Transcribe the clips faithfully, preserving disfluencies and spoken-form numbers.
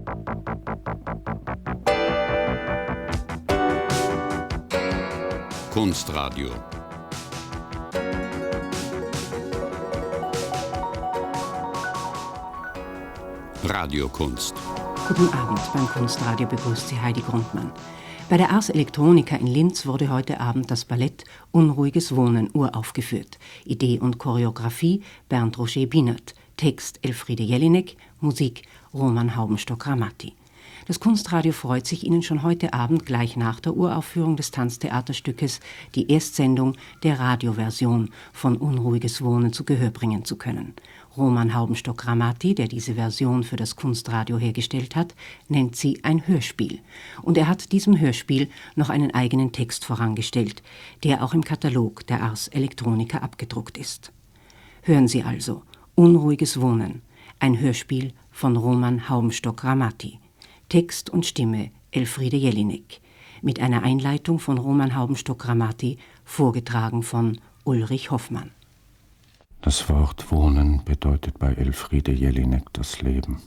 Kunstradio. Radiokunst. Guten Abend, beim Kunstradio begrüßt Sie Heidi Grundmann. Bei der Ars Electronica in Linz wurde heute Abend das Ballett Unruhiges Wohnen uraufgeführt. Idee und Choreografie Bernd Roger Bienert, Text Elfriede Jelinek, Musik Roman Haubenstock-Ramati. Das Kunstradio freut sich, Ihnen schon heute Abend gleich nach der Uraufführung des Tanztheaterstückes die Erstsendung der Radioversion von Unruhiges Wohnen zu Gehör bringen zu können. Roman Haubenstock-Ramati, der diese Version für das Kunstradio hergestellt hat, nennt sie ein Hörspiel. Und er hat diesem Hörspiel noch einen eigenen Text vorangestellt, der auch im Katalog der Ars Electronica abgedruckt ist. Hören Sie also Unruhiges Wohnen, ein Hörspiel von Roman Haubenstock-Ramati. Text und Stimme Elfriede Jelinek, mit einer Einleitung von Roman Haubenstock-Ramati, vorgetragen von Ulrich Hoffmann. Das Wort Wohnen bedeutet bei Elfriede Jelinek das Leben.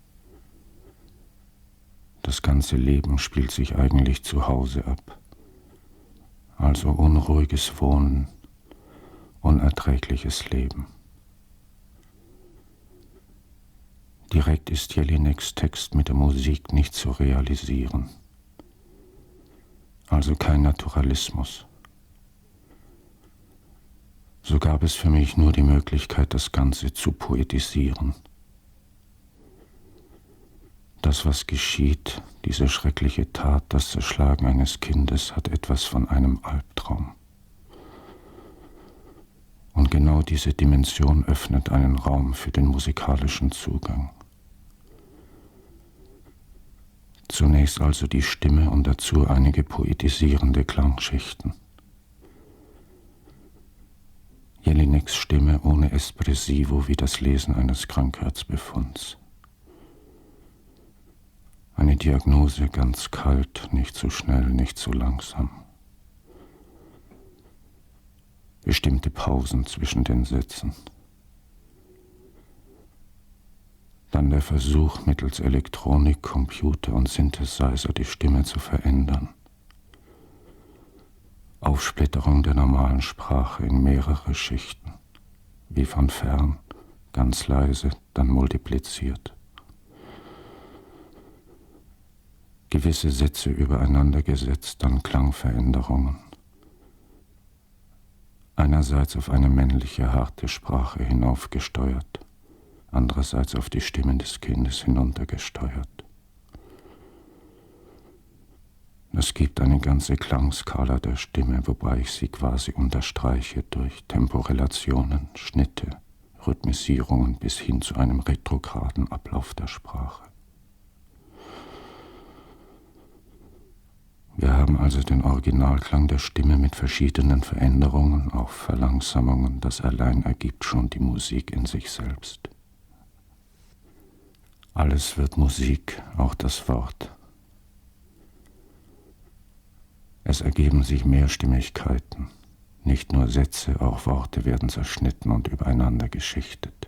Das ganze Leben spielt sich eigentlich zu Hause ab. Also unruhiges Wohnen, unerträgliches Leben. Direkt ist Jelineks Text mit der Musik nicht zu realisieren. Also kein Naturalismus. So gab es für mich nur die Möglichkeit, das Ganze zu poetisieren. Das, was geschieht, diese schreckliche Tat, das Zerschlagen eines Kindes, hat etwas von einem Albtraum. Und genau diese Dimension öffnet einen Raum für den musikalischen Zugang. Zunächst also die Stimme und dazu einige poetisierende Klangschichten. Jelineks Stimme ohne Espressivo wie das Lesen eines Krankheitsbefunds. Eine Diagnose ganz kalt, nicht zu schnell, nicht zu langsam. Bestimmte Pausen zwischen den Sätzen. Dann der Versuch, mittels Elektronik, Computer und Synthesizer die Stimme zu verändern. Aufsplitterung der normalen Sprache in mehrere Schichten, wie von fern, ganz leise, dann multipliziert. Gewisse Sätze übereinander gesetzt, dann Klangveränderungen. Einerseits auf eine männliche, harte Sprache hinaufgesteuert, andererseits auf die Stimme des Kindes hinuntergesteuert. Es gibt eine ganze Klangskala der Stimme, wobei ich sie quasi unterstreiche durch Temporelationen, Schnitte, Rhythmisierungen bis hin zu einem retrograden Ablauf der Sprache. Wir haben also den Originalklang der Stimme mit verschiedenen Veränderungen, auch Verlangsamungen, das allein ergibt schon die Musik in sich selbst. Alles wird Musik, auch das Wort. Es ergeben sich Mehrstimmigkeiten. Nicht nur Sätze, auch Worte werden zerschnitten und übereinander geschichtet.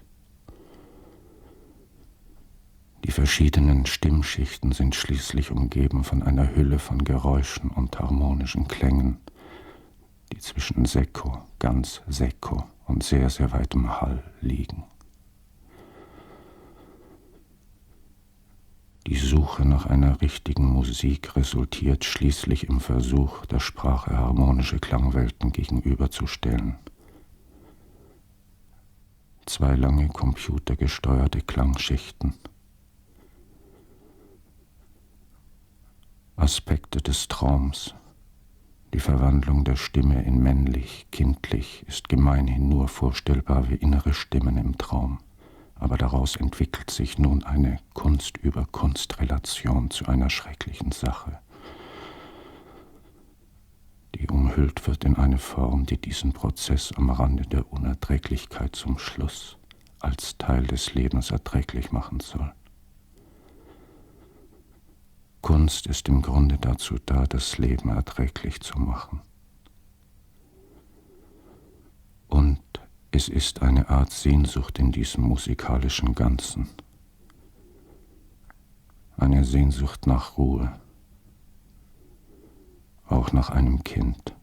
Die verschiedenen Stimmschichten sind schließlich umgeben von einer Hülle von Geräuschen und harmonischen Klängen, die zwischen Sekko, ganz Sekko und sehr, sehr weitem Hall liegen. Die Suche nach einer richtigen Musik resultiert schließlich im Versuch, der Sprache harmonische Klangwelten gegenüberzustellen. Zwei lange computergesteuerte Klangschichten. Aspekte des Traums. Die Verwandlung der Stimme in männlich, kindlich ist gemeinhin nur vorstellbar wie innere Stimmen im Traum. Aber daraus entwickelt sich nun eine Kunst über Kunstrelation zu einer schrecklichen Sache, die umhüllt wird in eine Form, die diesen Prozess am Rande der Unerträglichkeit zum Schluss als Teil des Lebens erträglich machen soll. Kunst ist im Grunde dazu da, das Leben erträglich zu machen. Und es ist eine Art Sehnsucht in diesem musikalischen Ganzen. eine Sehnsucht nach Ruhe, auch nach einem Kind.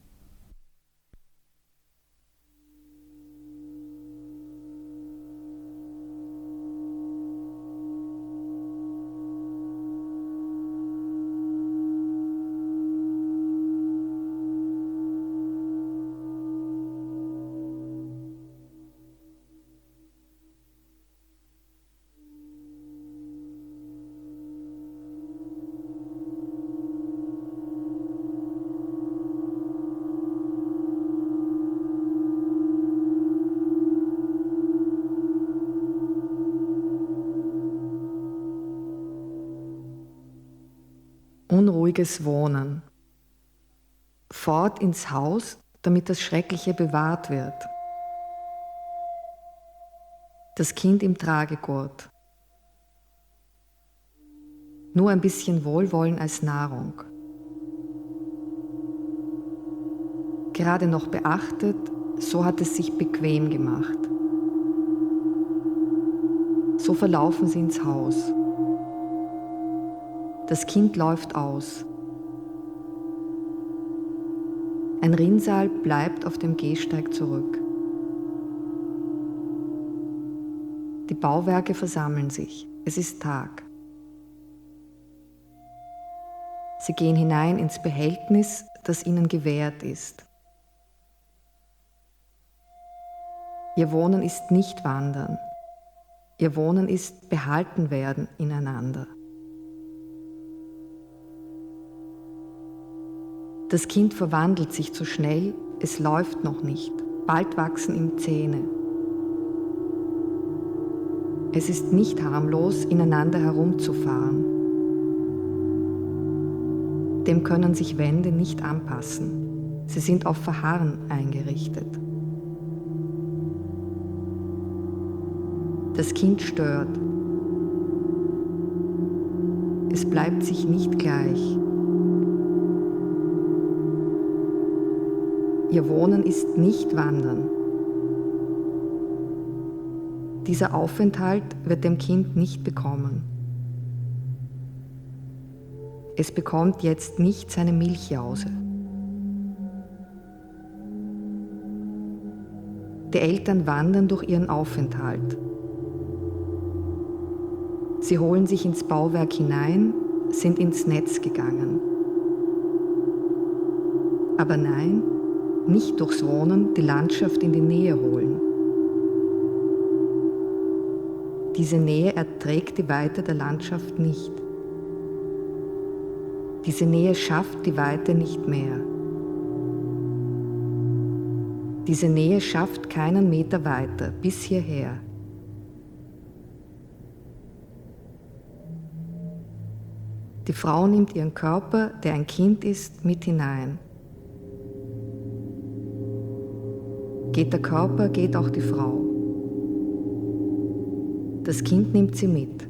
Unruhiges Wohnen. Fort ins Haus, damit das Schreckliche bewahrt wird. Das Kind im Tragegurt. Nur ein bisschen Wohlwollen als Nahrung. Gerade noch beachtet, so hat es sich bequem gemacht. So verlaufen sie ins Haus. Das Kind läuft aus. Ein Rinnsal bleibt auf dem Gehsteig zurück. Die Bauwerke versammeln sich. Es ist Tag. Sie gehen hinein ins Behältnis, das ihnen gewährt ist. Ihr Wohnen ist nicht Wandern. Ihr Wohnen ist Behaltenwerden ineinander. Das Kind verwandelt sich zu schnell, es läuft noch nicht, bald wachsen ihm Zähne. Es ist nicht harmlos, ineinander herumzufahren. Dem können sich Wände nicht anpassen. Sie sind auf Verharren eingerichtet. Das Kind stört. Es bleibt sich nicht gleich. Ihr Wohnen ist nicht Wandern. Dieser Aufenthalt wird dem Kind nicht bekommen. Es bekommt jetzt nicht seine Milchjause. Die Eltern wandern durch ihren Aufenthalt. Sie holen sich ins Bauwerk hinein, sind ins Netz gegangen. Aber nein, nicht durchs Wohnen die Landschaft in die Nähe holen. Diese Nähe erträgt die Weite der Landschaft nicht. Diese Nähe schafft die Weite nicht mehr. Diese Nähe schafft keinen Meter weiter, bis hierher. Die Frau nimmt ihren Körper, der ein Kind ist, mit hinein. Geht der Körper, geht auch die Frau. Das Kind nimmt sie mit.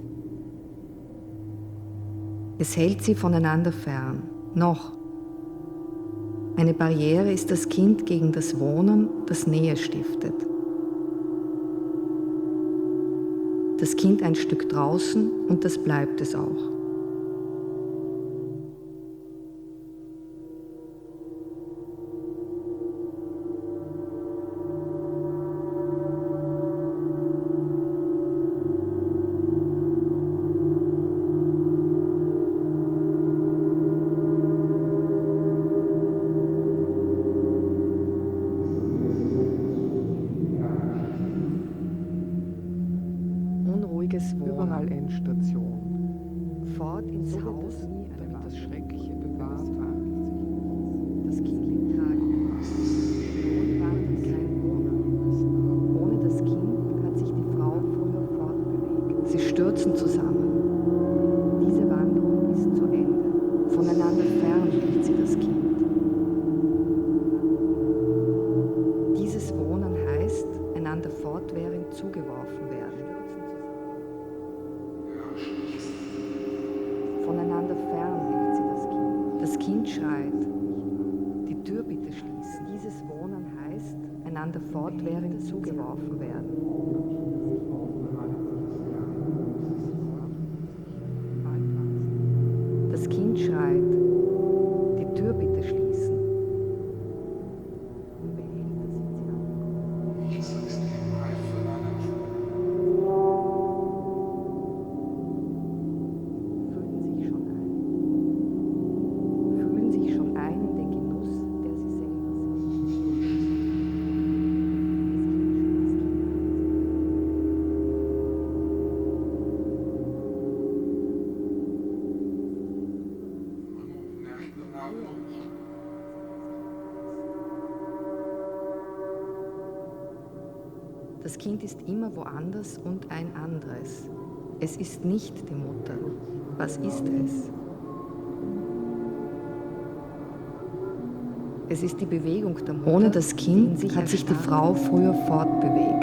Es hält sie voneinander fern. Noch. Eine Barriere ist das Kind gegen das Wohnen, das Nähe stiftet. Das Kind ein Stück draußen und das bleibt es auch. Überall Endstation. Fort ins So Haus, damit das Schreckliche bewahrt war. das Kind im Tragen. Wohlwarten kein Wohnen. Ohne das Kind hat sich die Frau früher fortbewegt. Sie stürzen zusammen. Diese Wanderung ist zu Ende. Voneinander fern hielt sie das Kind. Dieses Wohnen heißt, einander fortwährend zugeworfen werden. Voneinander fern hält sie das Kind. Das Kind schreit. Die Tür bitte schließen. Dieses Wohnen heißt, einander fortwährend zugeworfen werden. Das Kind ist immer woanders und ein anderes. Es ist nicht die Mutter. Was ist es? Es ist die Bewegung der Mutter. Ohne das Kind hat sich die Frau früher fortbewegt.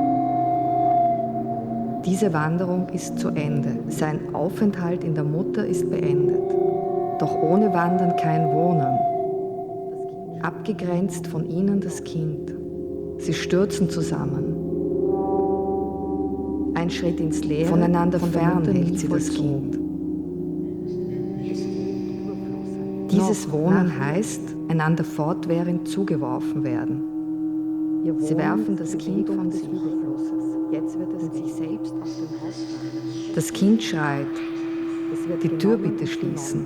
Diese Wanderung ist zu Ende. Sein Aufenthalt in der Mutter ist beendet. Doch ohne Wandern kein Wohnen. Abgegrenzt von ihnen das Kind. Sie stürzen zusammen. Ein Schritt ins Leere, voneinander fern hält sie das Kind. Dieses Wohnen heißt, einander fortwährend zugeworfen werden. Sie werfen das Kind von sich. Jetzt wird es sich selbst auf den Haus. Das Kind schreit, die Tür bitte schließen.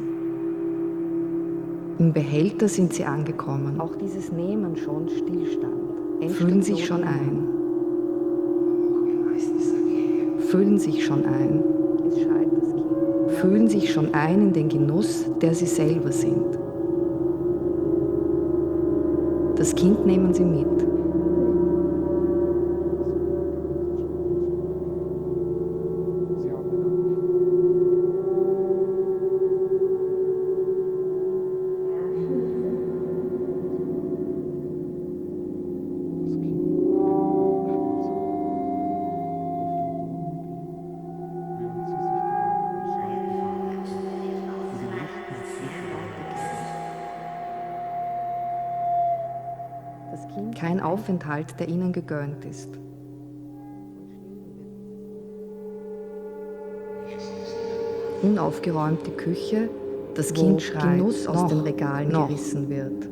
Im Behälter sind sie angekommen. Auch dieses Nehmen schon Stillstand. Fühlen sich schon ein. Fühlen sich schon ein. Es schreit das Kind. Fühlen sich schon ein in den Genuss, der sie selber sind. Das Kind nehmen sie mit. Kein Aufenthalt, der ihnen gegönnt ist. Unaufgeräumte Küche, das Kind schreit, Genuss aus den Regalen gerissen wird.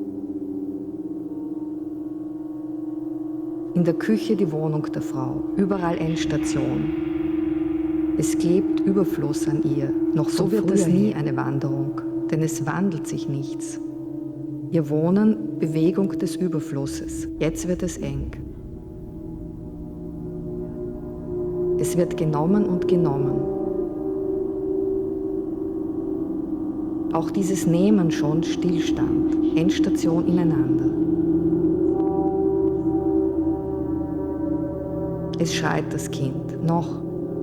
In der Küche die Wohnung der Frau, überall Endstation. Es klebt Überfluss an ihr, noch so wird es nie eine Wanderung, denn es wandelt sich nichts. Ihr Wohnen, Bewegung des Überflusses. Jetzt wird es eng. Es wird genommen und genommen. Auch dieses Nehmen schon Stillstand, Endstation ineinander. Es schreit das Kind, noch.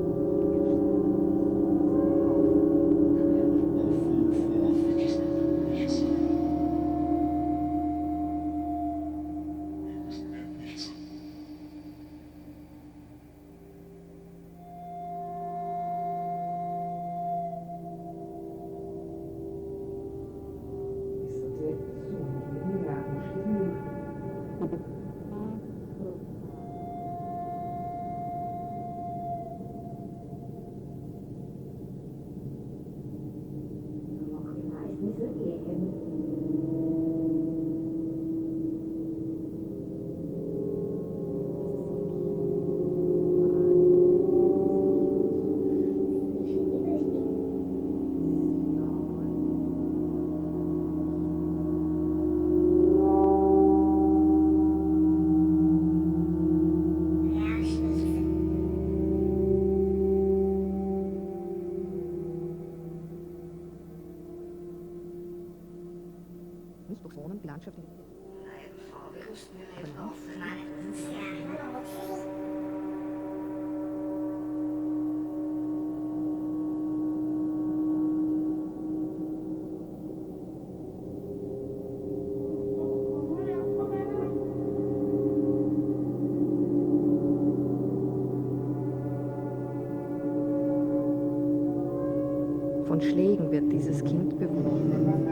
Von Schlägen wird dieses Kind bewohnt.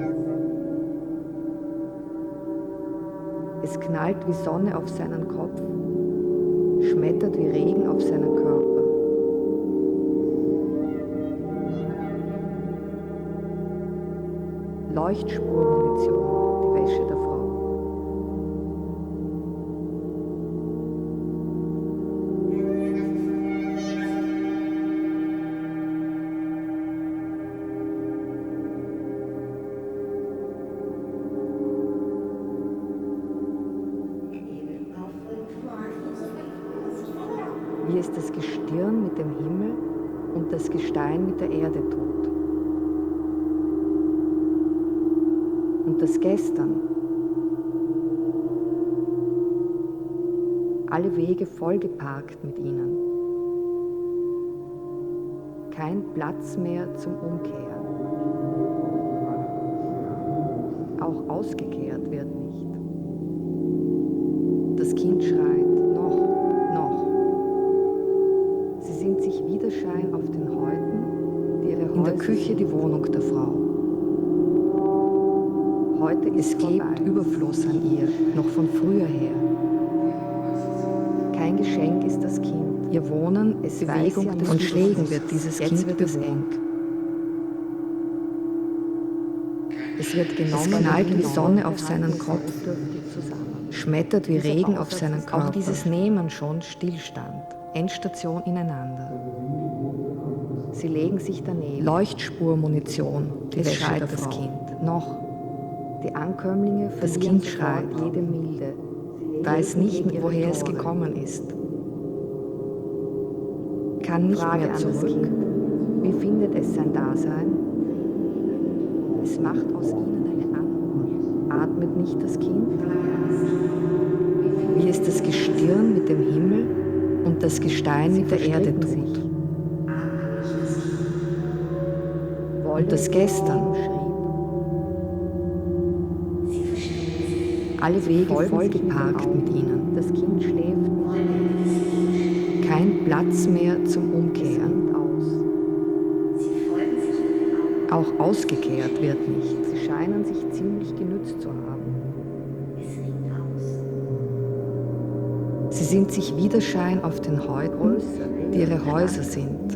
Es knallt wie Sonne auf seinen Kopf, schmettert wie Regen auf seinen Körper. Leuchtspurmunition, die Wäsche der Frau. Wie es das Gestirn mit dem Himmel und das Gestein mit der Erde tut. Und das Gestern. Alle Wege vollgeparkt mit ihnen. Kein Platz mehr zum Umkehren. Auch ausgekehrt wird nicht. Das Kind schreit, noch, noch. Sie sind sich Widerschein auf den Häuten, die ihre Häuser in der Küche die Wohnung der Frau. Heute ist es gibt Überfluss an ihr, noch von früher her. Kein Geschenk ist das Kind. Ihr Wohnen, es Bewegung ja und Schlägen wird dieses Kind wird bewohnt. Es wird genommen, es knallt wie Sonne auf seinen Kopf, schmettert wie Regen auf seinen Körper. Auch dieses Nehmen schon Stillstand, Endstation ineinander. Sie legen sich daneben. Leuchtspurmunition, es schreit das Kind. Noch. Die Ankömmlinge, das Kind schreit, jede Milde, weiß nicht, woher es gekommen ist. Kann nicht Frage mehr zurück. Kind. Wie findet es sein Dasein? Es macht aus ihnen eine Antwort. Atmet nicht das Kind? Wie es das Gestirn mit dem Himmel und das Gestein Sie mit der Erde tut. Sich. Und das Gestern. Alle Wege vollgeparkt mit ihnen. Das Kind schläft. Kein Platz mehr zum Umkehren. Auch ausgekehrt wird nicht. Sie scheinen sich ziemlich genützt zu haben. Sie sind sich Widerschein auf den Häuten, die ihre Häuser sind.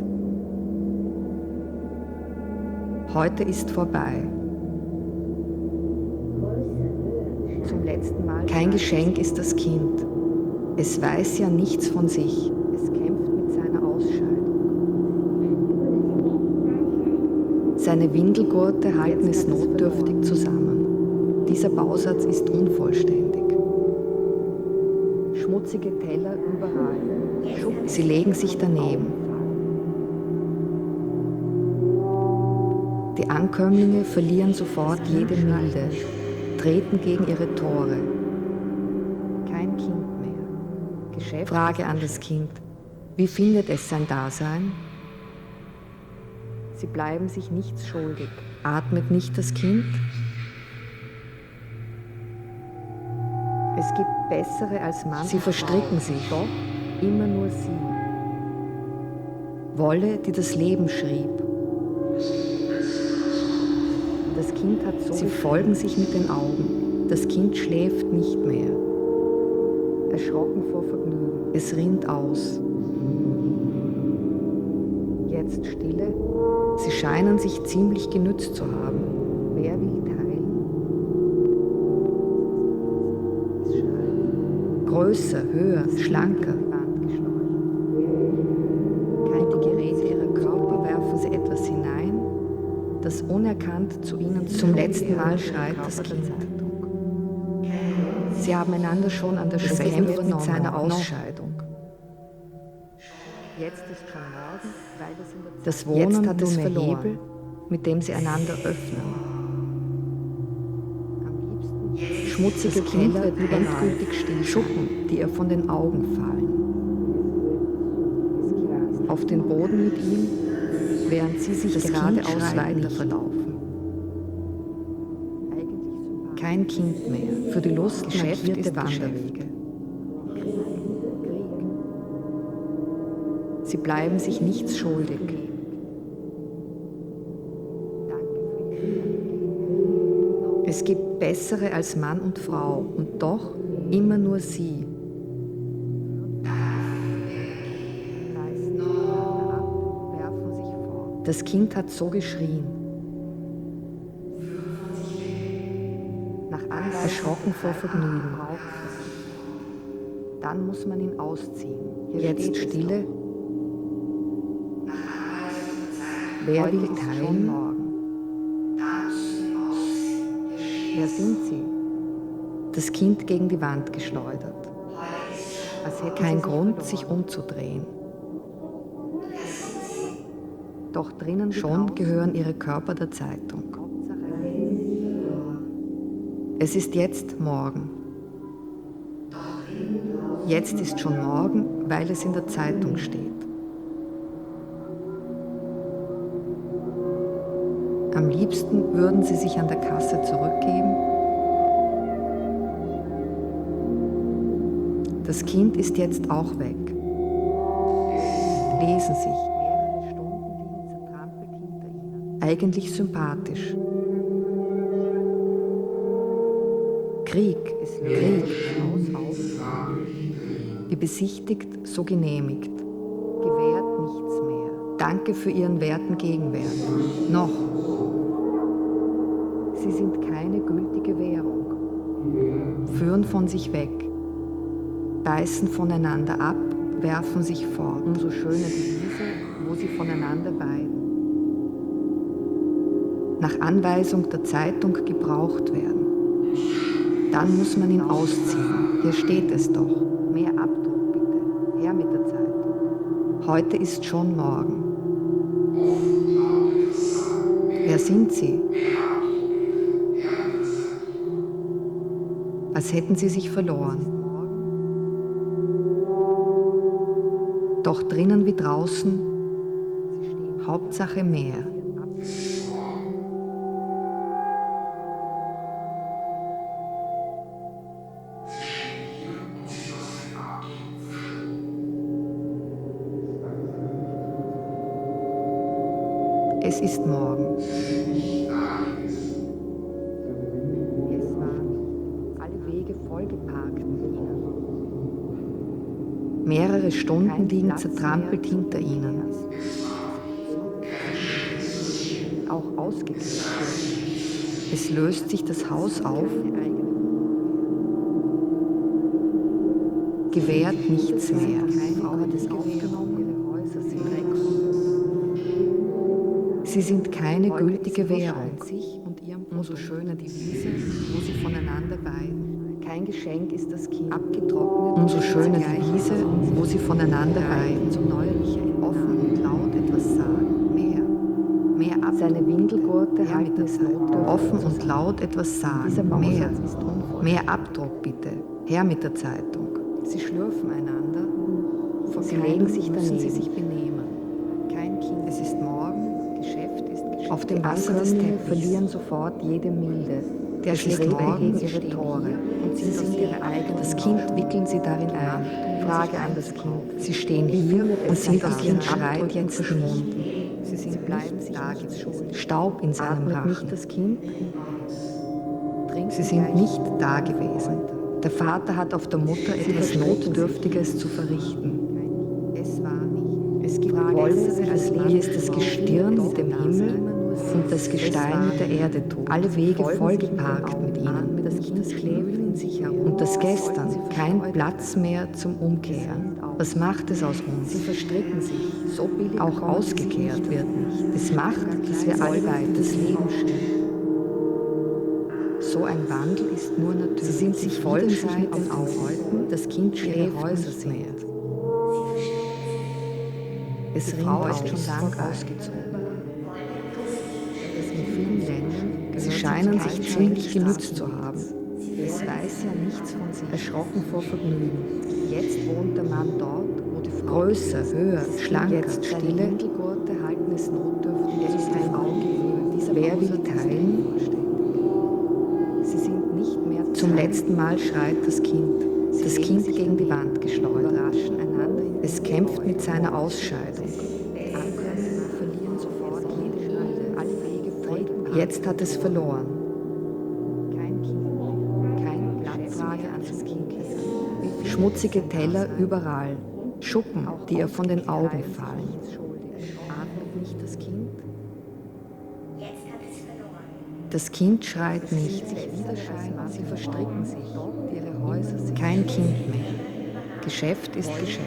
Heute ist vorbei. Zum letzten Mal. Kein Geschenk ist das Kind. Es weiß ja nichts von sich. Es kämpft mit seiner Ausscheidung. Seine Windelgurte halten es notdürftig zusammen. Dieser Bausatz ist unvollständig. Schmutzige Teller überall. Sie legen sich daneben. Die Ankömmlinge verlieren sofort jede Milde, treten gegen ihre Tore. Kein Kind mehr. Geschäft Frage an das Kind. Wie findet es sein Dasein? Sie bleiben sich nichts schuldig. Atmet nicht das Kind? Es gibt bessere als Mann. Sie verstricken sich. Doch immer nur sie. Wolle, die das Leben schrieb. Das Kind hat so. Sie folgen sich mit den Augen. Das Kind schläft nicht mehr. Erschrocken vor Vergnügen. Es rinnt aus. Jetzt Stille. Sie scheinen sich ziemlich genützt zu haben. Wer will teilen? Größer, höher, schlanker. Keine Geräte ihrer Körper werfen sie etwas hinein, das unerkannt zu ihnen zum letzten Mal schreit das Kind. Sie haben einander schon an der Schwelle mit seiner Ausscheidung. Jetzt ist schon morgen, weil es in der Das Wohnen Jetzt hat es verloren, Hebel, mit dem sie einander öffnen. Am liebsten schmutzige Keller wird endgültig still. Schuppen, die ihr von den Augen fallen. Auf den Boden mit ihm, während sie sich das geradeaus weiter verlaufen. Kein Kind mehr, für die Lust markierte Wanderwege. Sie bleiben sich nichts schuldig. Es gibt bessere als Mann und Frau und doch immer nur sie. Das Kind hat so geschrien. Nach Angst erschrocken vor Vergnügen. Dann muss man ihn ausziehen. Hier Jetzt Stille. Wer will teilen? Wer sind sie? Das Kind gegen die Wand geschleudert. Als hätte kein Grund, sich umzudrehen. Doch drinnen schon gehören ihre Körper der Zeitung. Es ist jetzt morgen. Jetzt ist schon morgen, weil es in der Zeitung steht. Am liebsten würden sie sich an der Kasse zurückgeben. Das Kind ist jetzt auch weg. Lesen sich. Mehrere Stunden liegen zertrampelt hinter ihnen. Eigentlich sympathisch. Krieg, es Krieg. Wie besichtigt, so genehmigt. Gewährt nichts mehr. Danke für Ihren werten Gegenwert. Noch. Sie sind keine gültige Währung. Führen von sich weg. Beißen voneinander ab, werfen sich fort. Umso schöner die Wiese, wo sie voneinander weiden. Nach Anweisung der Zeitung gebraucht werden. Dann muss man ihn ausziehen. Hier steht es doch. Mehr Abdruck bitte. Her mit der Zeitung. Heute ist schon morgen. Wer sind Sie? Als hätten Sie sich verloren. Doch drinnen wie draußen, Hauptsache Meer. Es ist morgen. Es waren alle Wege vollgeparkt mit ihnen. Mehrere Stunden liegen zertrampelt hinter ihnen. Auch ausgekehrt. Es löst sich das Haus auf. Gewährt nichts mehr. Sie sind keine gültige Währung. Umso schöner die Wiese, wo sie voneinander weiden. Kein Geschenk ist das Kind. Abgetrocknet. Umso schöner die Wiese, wo sie voneinander weiden. Zum Neuerlichen offen und laut etwas sagen. Mehr. Mehr ab. Seine Windelgurte halten es offen und laut etwas sagen. Mehr. Mehr Abdruck bitte. Her mit der Zeitung. Sie schlürfen einander. Sie legen sich daneben. Sie sich benehmen. Kein Kind. Es ist morgen. Geschäft ist Geschäft. Auf dem Wasser des Teppichs verlieren sofort jede Milde. Der schlägt morgen ihre Tore und sie sind ihre eigenen. Das Kind wickeln sie darin ein. Frage an das Kind. Sie stehen hier und sind das Kind schreit jetzt verschwunden. Sie sind bleiben da geschuldet. Staub in seinem Rachen. Das Kind. Sie sind nicht da gewesen. Der Vater hat auf der Mutter etwas Notdürftiges zu verrichten. Es war nicht. Es gibt Wolle, wie es das Gestirn mit dem Himmel und das Gestein mit der Erde tut. Alle Wege vollgeparkt mit ihnen. Das Kind klebt in sich herum. Und das Gestern, kein Platz mehr zum Umkehren. Was macht es aus uns? Sie verstricken sich. So billig auch ausgekehrt wird nicht. Es macht, dass wir alle weiter das Leben stellen. So ein Wandel ist nur natürlich. Sie sind sich voll mit den Augen. Das Kind schläft Häuser sind. Es die Frau ist schon lang ausgezogen. In vielen Ländern, sie scheinen sich ziemlich genützt zu haben. Es weiß ja nichts von sich. Erschrocken vor Vergnügen. Jetzt wohnt der Mann dort, wo die Frau größer, höher, schlanker, jetzt stille. Winkelgurte halten es notdürftig. Es ist ein Auge. Wer will teilen? Sie sind nicht mehr zum letzten Mal schreit das Kind. Das Kind gegen die Wand geschleudert. Es kämpft mit seiner Ausscheidung. Jetzt hat es verloren. Kein Kind, kein Blattfrage an das Kind. Schmutzige Teller überall. Schuppen, die ihr von den Augen fallen. Atmet nicht das Kind? Das Kind schreit nicht. Sie verstricken sich. Ihre Häuser sind kein Kind mehr. Geschäft ist Geschäft.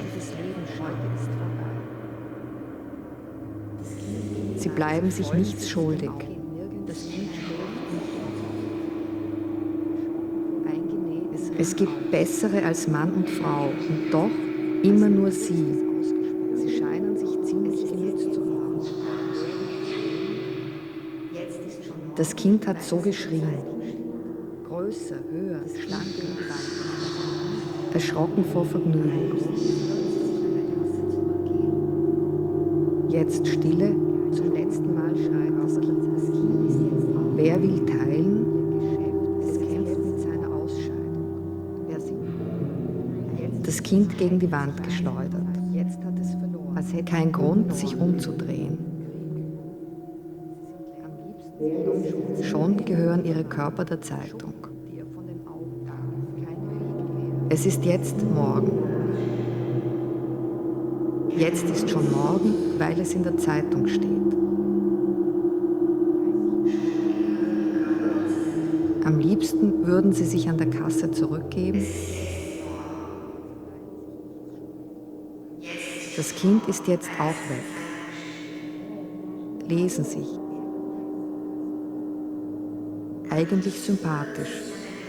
Sie bleiben sich nichts schuldig. Es gibt Bessere als Mann und Frau und doch immer nur sie. Sie scheinen sich ziemlich genützt zu haben. Das Kind hat so geschrien. Größer, höher, schlanker. erschrocken vor Vergnügen. Jetzt Stille, zum letzten Mal schreit das Kind. Wer will teilen? Es kämpft mit seiner Ausscheidung. Wer sieht? Das Kind gegen die Wand geschleudert. Jetzt hat es verloren. Als hätte kein Grund, sich umzudrehen. Schon gehören ihre Körper der Zeitung. Es ist jetzt morgen. Jetzt ist schon morgen, weil es in der Zeitung steht. Am liebsten würden sie sich an der Kasse zurückgeben. Das Kind ist jetzt auch weg. Lesen sich. Eigentlich sympathisch.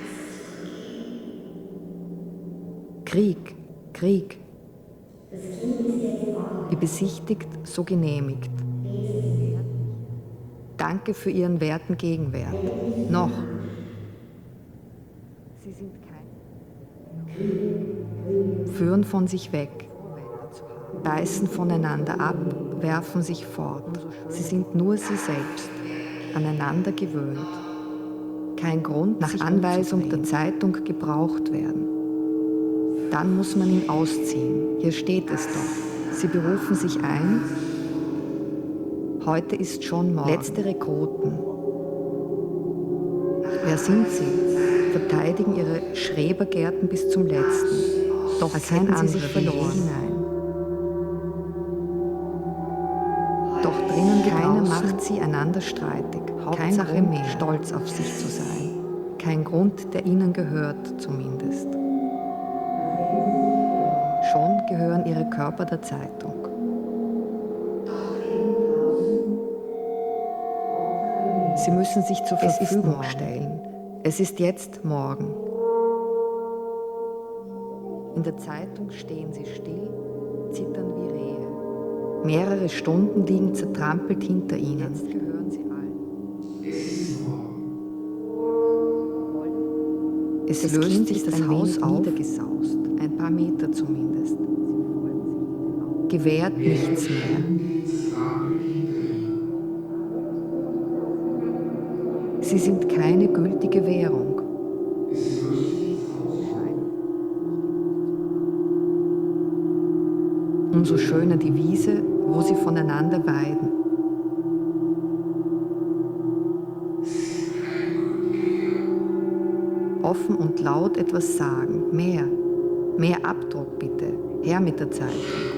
Krieg, Krieg. Wie besichtigt, so genehmigt. Danke für Ihren werten Gegenwert. Noch. Sie sind kein. Führen von sich weg. Beißen voneinander ab, werfen sich fort. Sie sind nur sie selbst, aneinander gewöhnt. Kein Grund, nach Anweisung der Zeitung gebraucht werden. Dann muss man ihn ausziehen. Hier steht es doch. Sie berufen sich ein. Heute ist schon morgen. Letzte Rekruten. Wer sind sie? Verteidigen ihre Schrebergärten bis zum Letzten. Doch als hätten sie sich verloren. Hinein. Doch drinnen keiner macht sie einander streitig. Hauptsache Grund, mehr. Stolz auf sich zu sein. Kein Grund, der ihnen gehört, zumindest. Schon gehören ihre Körper der Zeitung. Sie müssen sich zur Verfügung stellen. Es ist jetzt morgen. In der Zeitung stehen sie still, zittern wie Rehe. Mehrere Stunden liegen zertrampelt hinter ihnen. Jetzt gehören sie allen. Es das löst kind sich das Haus auf, niedergesaust, ein paar Meter zumindest. Gewährt nichts mehr. Sie sind keine gültige Währung. Umso schöner die Wiese, wo sie voneinander weiden. Offen und laut etwas sagen, mehr, mehr Abdruck bitte, her mit der Zeitung.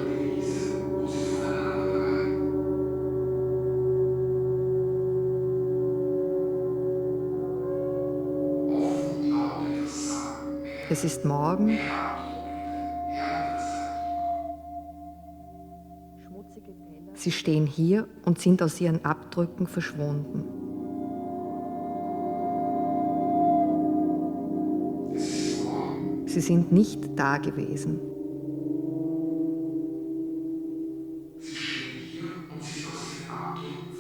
Es ist morgen. Sie stehen hier und sind aus ihren Abdrücken verschwunden. Sie sind nicht da gewesen. Sie stehen hier und sind aus ihren Abdrücken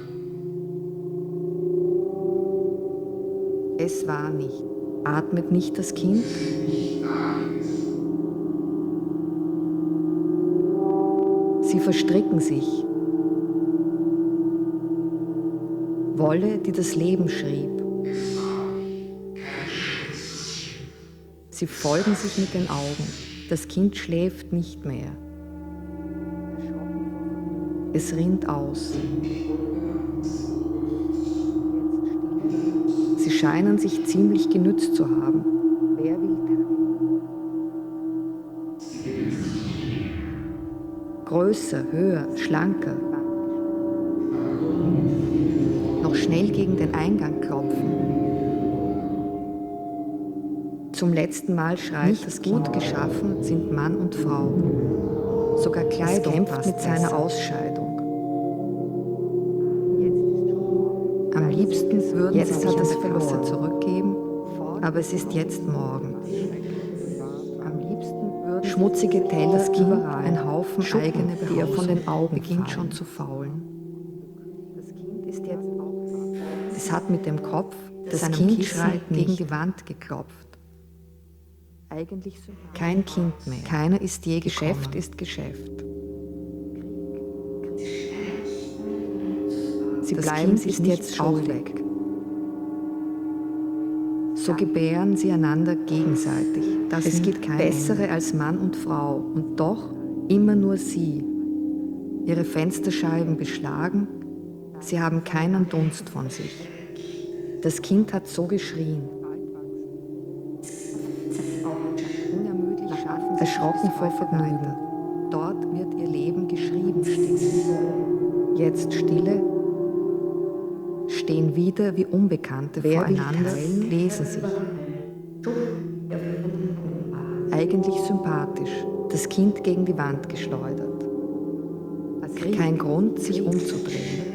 verschwunden. Es war nicht. Atmet nicht das Kind? Sie verstricken sich. Wolle, die das Leben schrieb. Sie folgen sich mit den Augen. Das Kind schläft nicht mehr. Es rinnt aus. Sie scheinen sich ziemlich genützt zu haben. Wer will größer, höher, schlanker. Noch schnell gegen den Eingang klopfen. Zum letzten Mal schreit nicht das Kind. Gut geschaffen sind Mann und Frau. Sogar Kleidung kämpft mit seiner besser. Ausscheidung. Am liebsten würden jetzt sie sich das Verlosser zurückgeben, aber es ist jetzt morgen. Am liebsten würden schmutzige Teller überall, ein Haufen Schuppen, eigene Behausung, die er von den Augen beginnt fallen. Schon zu faulen. Das Kind ist jetzt auch. Es hat mit dem Kopf, das Kind schreit, gegen die Wand geklopft. Eigentlich kein Kind mehr. Keiner ist je gekommen. Geschäft ist Geschäft. Sie das bleiben kind ist jetzt auch weg. So gebären sie einander gegenseitig. Das es gibt keine bessere als Mann und Frau und doch immer nur sie. Ihre Fensterscheiben beschlagen, sie haben keinen Dunst von sich. Das Kind hat so geschrien. Erschrocken vor Vergnügen. Dort wird ihr Leben geschrieben stehen. Jetzt Stille, stehen wieder wie Unbekannte Wer voreinander, lesen sich. Eigentlich sympathisch, das Kind gegen die Wand geschleudert. Kein Grund, sich umzudrehen.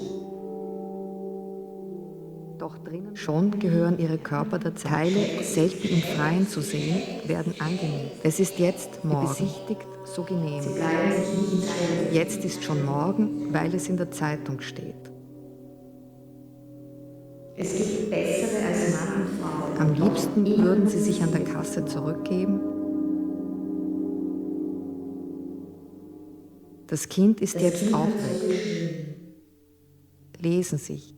Doch drinnen schon gehören ihre Körper der Teile, selten im Freien zu sehen, werden angenehm. Es ist jetzt Morgen. Besichtigt, so genehmigt. Jetzt ist schon Morgen, weil es in der Zeitung steht. Es gibt bessere als Mann und Frau. Am liebsten würden sie sich an der Kasse zurückgeben. Das Kind ist jetzt auch weg. Lesen sich.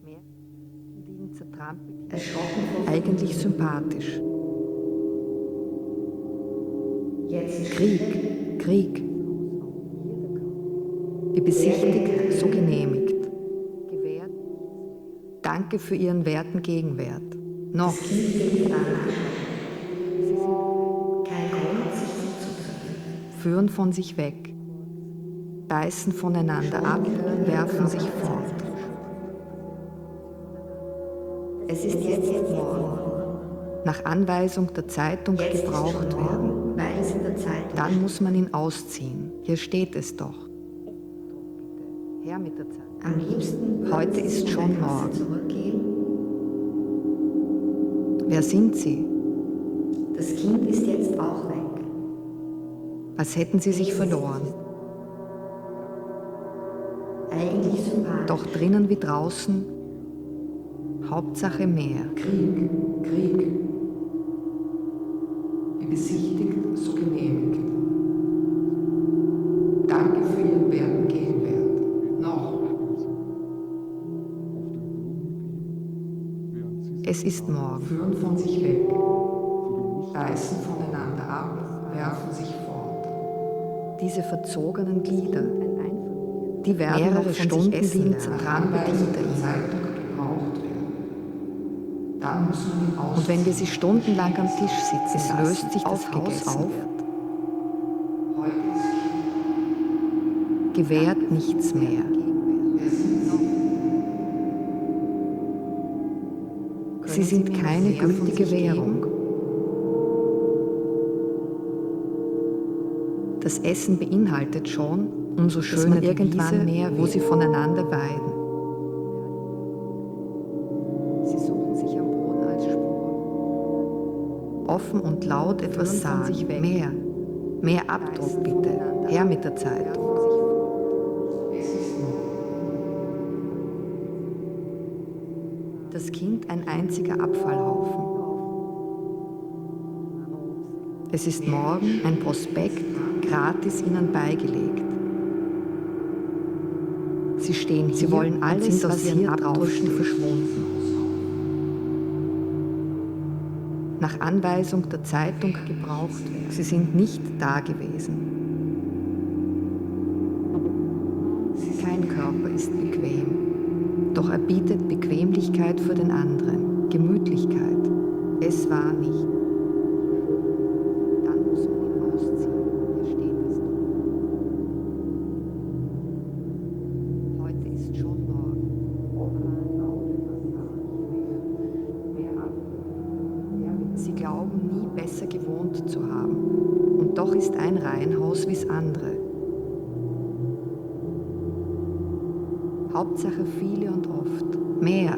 Eigentlich sympathisch. Krieg, Krieg. Wie besichtigt, so genehmigt. Danke für Ihren werten Gegenwert. Noch. Führen von sich weg. Beißen voneinander ab, werfen sich fort. Es ist jetzt Morgen. Nach Anweisung der Zeitung jetzt gebraucht werden. Weil es in der Zeitung Dann muss man ihn ausziehen. Hier steht es doch. Her mit der Zeitung. Am liebsten heute ist schon Morgen. Wer sind Sie? Das Kind ist jetzt auch weg. Als hätten Sie sich verloren. Eigentlich sympathisch. Doch drinnen wie draußen, Hauptsache mehr. Krieg, Krieg. Wie besichtigt, so genehmigt. Danke für Ihren werten Gegenwert. Noch. Es ist Morgen. Führen von sich weg. Reißen voneinander ab, werfen sich fort. Diese verzogenen Glieder, die werden mehrere Stunden liegen zentral bedient Zeitung gebraucht werden. Dann muss man ihn ausziehen. Und wenn wir sie stundenlang am Tisch sitzen, es löst sich das Haus auf. Heute ist gewährt nichts mehr. Sie sind keine gültige Währung. Das Essen beinhaltet schon, umso schöner irgendwann mehr, wo sie voneinander weiden. Sie suchen sich am Boden als Spur. Offen und laut etwas sagen. Mehr. Mehr Abdruck bitte. Her mit der Zeitung. Das Kind ein einziger Abfallhaufen. Es ist morgen ein Prospekt, gratis ihnen beigelegt. Sie stehen hier, sie wollen alles, was ihren Abdrücken verschwunden. Nach Anweisung der Zeitung gebraucht werden. Sie sind nicht da gewesen. Kein Körper ist bequem, doch er bietet Bequemlichkeit für den anderen, Gemütlichkeit. Es war nicht. Dann muss man ihn ausziehen. Hier steht es doch. Heute ist schon Morgen. Sie glauben nie besser gewohnt zu haben. Und doch ist ein Reihenhaus wie's andere. Hauptsache viele und oft. Mehr.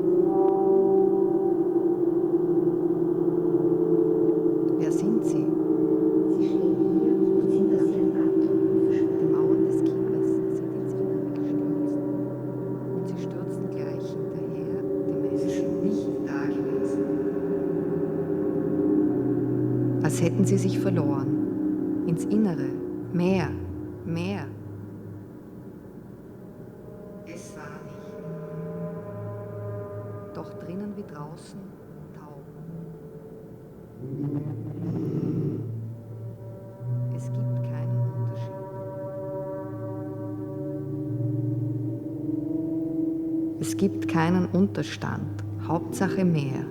Wer sind Sie? Sie stehen hier und sind aus ihren Abdrücken verschwunden. Die Mauern des Kindes sind ins Innere gestürzt. Und sie stürzen gleich hinterher, die Menschen nicht da gewesen. Als als hätten sie sich verloren. Ins Innere, mehr, mehr. Es war nicht. Doch drinnen wie draußen taub. Es gibt keinen Unterschied. Es gibt keinen Unterstand. Hauptsache mehr.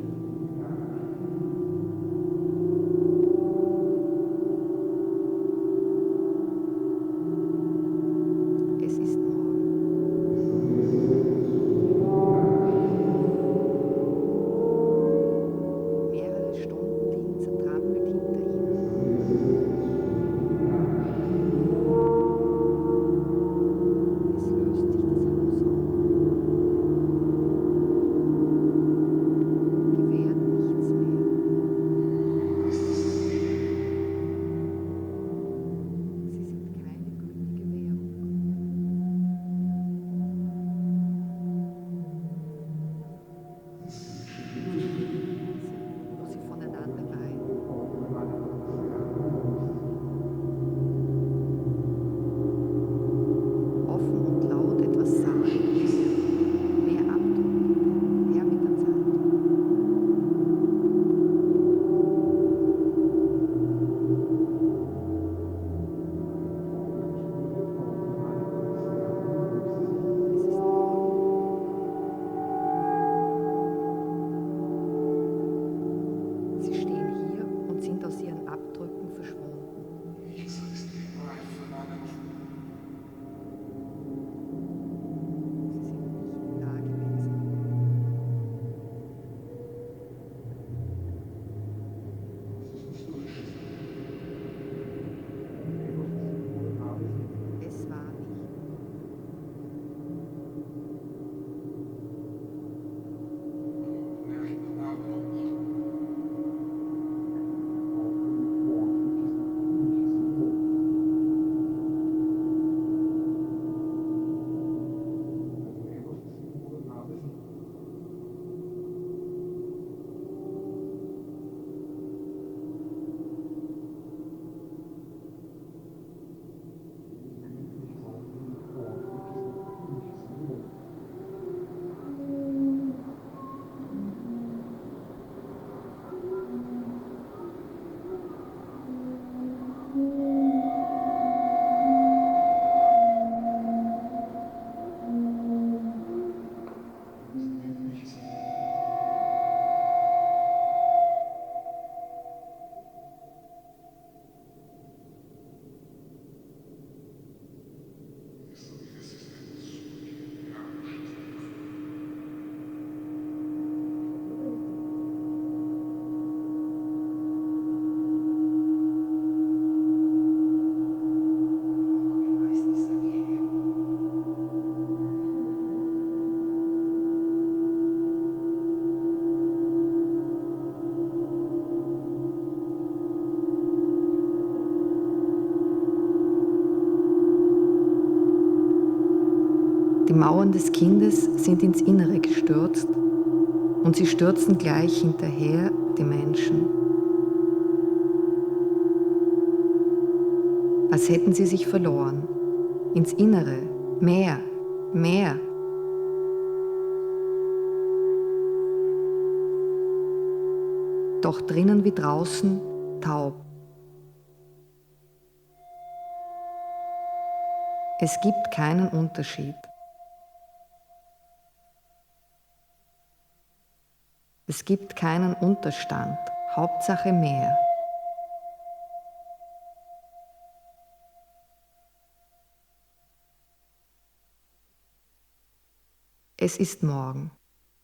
Die Mauern des Kindes sind ins Innere gestürzt und sie stürzen gleich hinterher die Menschen. Als hätten sie sich verloren. Ins Innere, mehr, mehr. Doch drinnen wie draußen taub. Es gibt keinen Unterschied. Es gibt keinen Unterstand, Hauptsache mehr. Es ist morgen.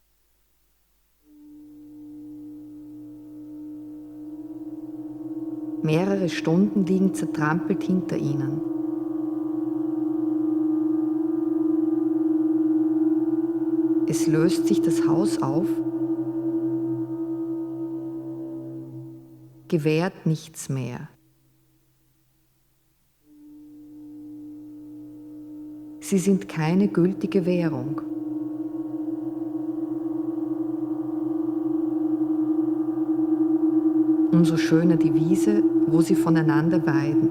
Mehrere Stunden liegen zertrampelt hinter ihnen. Es löst sich das Haus auf, gewährt nichts mehr. Sie sind keine gültige Währung. Umso schöner die Wiese, wo sie voneinander weiden.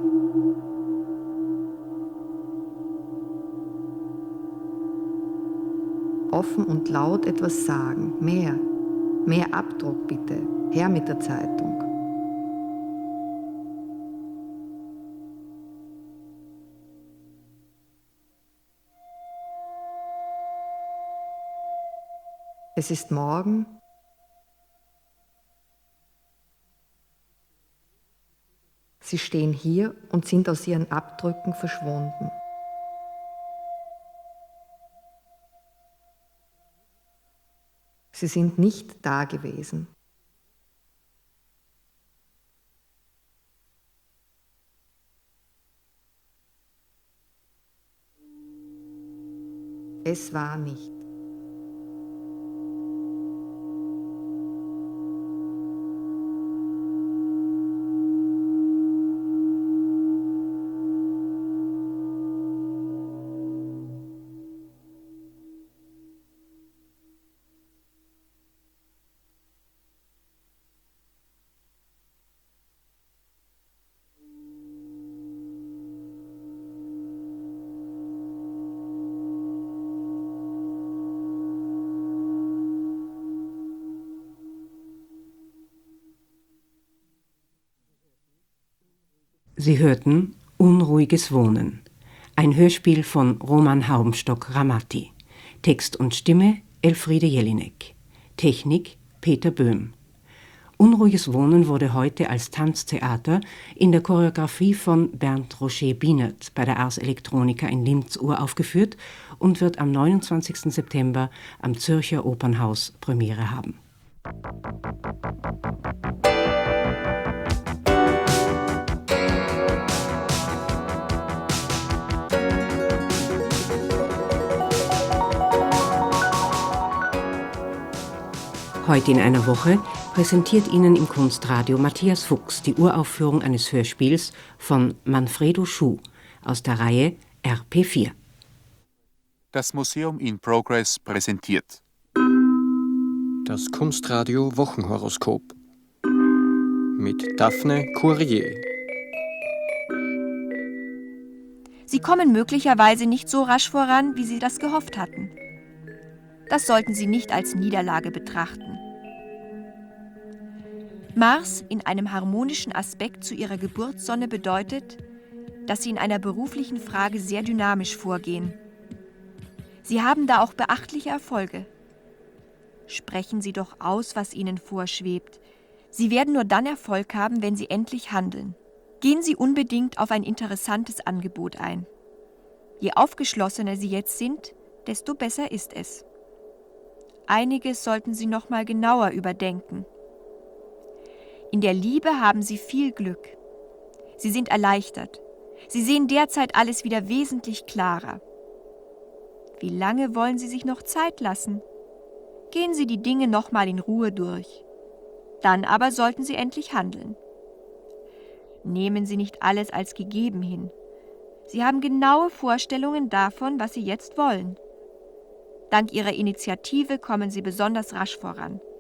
Offen und laut etwas sagen, mehr, mehr Abdruck bitte, her mit der Zeitung. Es ist morgen. Sie stehen hier und sind aus ihren Abdrücken verschwunden. Sie sind nicht da gewesen. Es war nicht. Sie hörten Unruhiges Wohnen, ein Hörspiel von Roman Haubenstock-Ramati. Text und Stimme Elfriede Jelinek. Technik Peter Böhm. Unruhiges Wohnen wurde heute als Tanztheater in der Choreografie von Bernd Roger Bienert bei der Ars Electronica in Linz uraufgeführt und wird am neunundzwanzigsten September am Zürcher Opernhaus Premiere haben. Heute in einer Woche präsentiert Ihnen im Kunstradio Matthias Fuchs die Uraufführung eines Hörspiels von Manfredo Schuh aus der Reihe R P vier. Das Museum in Progress präsentiert das Kunstradio Wochenhoroskop mit Daphne Courier. Sie kommen möglicherweise nicht so rasch voran, wie Sie das gehofft hatten. Das sollten Sie nicht als Niederlage betrachten. Mars in einem harmonischen Aspekt zu Ihrer Geburtssonne bedeutet, dass Sie in einer beruflichen Frage sehr dynamisch vorgehen. Sie haben da auch beachtliche Erfolge. Sprechen Sie doch aus, was Ihnen vorschwebt. Sie werden nur dann Erfolg haben, wenn Sie endlich handeln. Gehen Sie unbedingt auf ein interessantes Angebot ein. Je aufgeschlossener Sie jetzt sind, desto besser ist es. Einiges sollten Sie noch mal genauer überdenken. In der Liebe haben Sie viel Glück. Sie sind erleichtert. Sie sehen derzeit alles wieder wesentlich klarer. Wie lange wollen Sie sich noch Zeit lassen? Gehen Sie die Dinge noch mal in Ruhe durch. Dann aber sollten Sie endlich handeln. Nehmen Sie nicht alles als gegeben hin. Sie haben genaue Vorstellungen davon, was Sie jetzt wollen. Dank Ihrer Initiative kommen Sie besonders rasch voran.